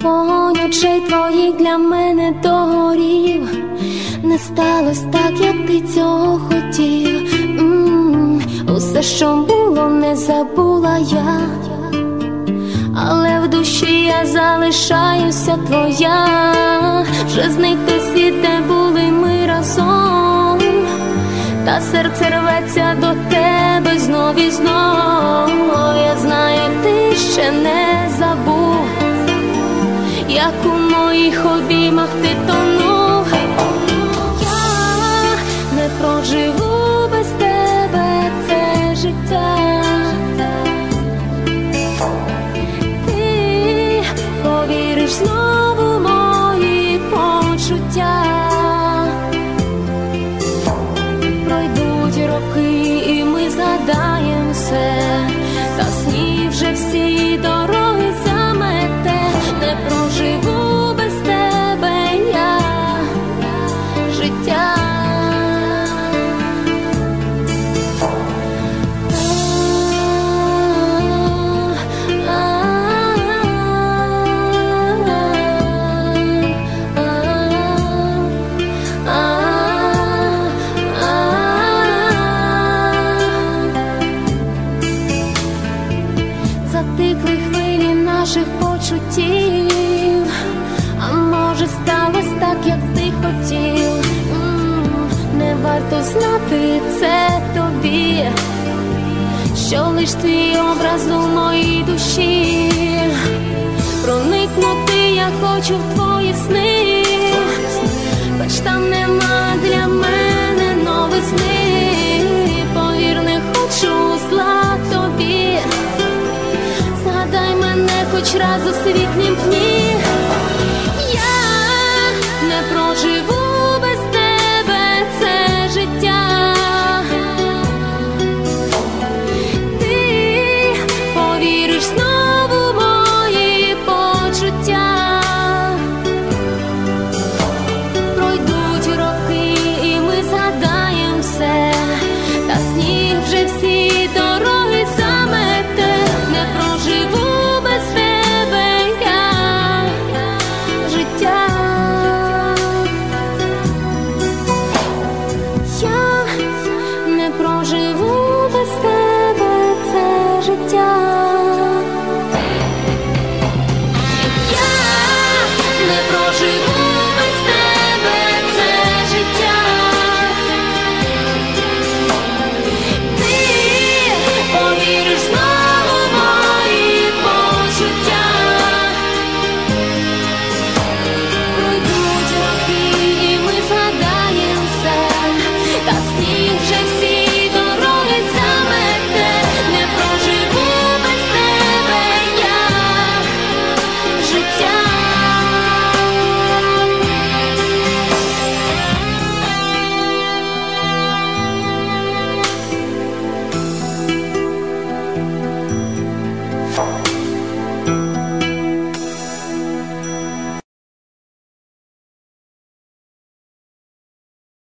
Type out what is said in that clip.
Вогонь очей твоїх для мене догорів. Не сталося так, як ти цього хотів. Усе, що було, не забула я, але в душі я залишаюся твоя. Вже зникли світ, де були ми разом, та серце рветься до тебе знов і знов. Я знаю, ти ще не забув, як у моїх обіймах ти тонув. Я не проживу без тебе це життя. Ти повіриш знову мої почуття. Пройдуть роки і ми згадаєм все, та снів вже всі дороги замете. Не проживу без тебе я життя. Затихли хвилі наших почуттів, а може сталося так, як ти хотів. Не варто знати це тобі, що лиш твій образ у моїй душі. Проникнути я хочу в твої сни, хоч там нема для мене новизни. Повір, не хочу зла тобі, згадай мене хоч раз у світлім дні.